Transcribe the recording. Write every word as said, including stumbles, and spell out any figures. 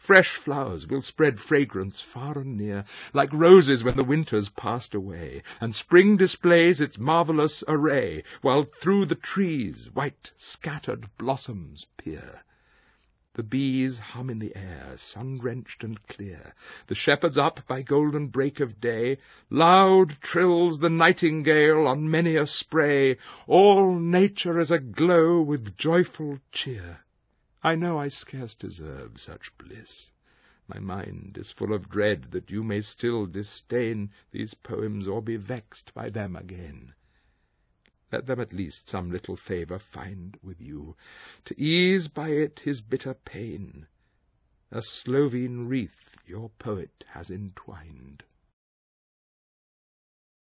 Fresh flowers will spread fragrance far and near, like roses when the winter's passed away, and spring displays its marvellous array, while through the trees white scattered blossoms peer. The bees hum in the air, sun-drenched and clear, the shepherds up by golden break of day, loud trills the nightingale on many a spray, all nature is aglow with joyful cheer. I know I scarce deserve such bliss. My mind is full of dread that you may still disdain these poems, or be vexed by them again. Let them at least some little favour find with you, to ease by it his bitter pain. A Slovene wreath your poet has entwined.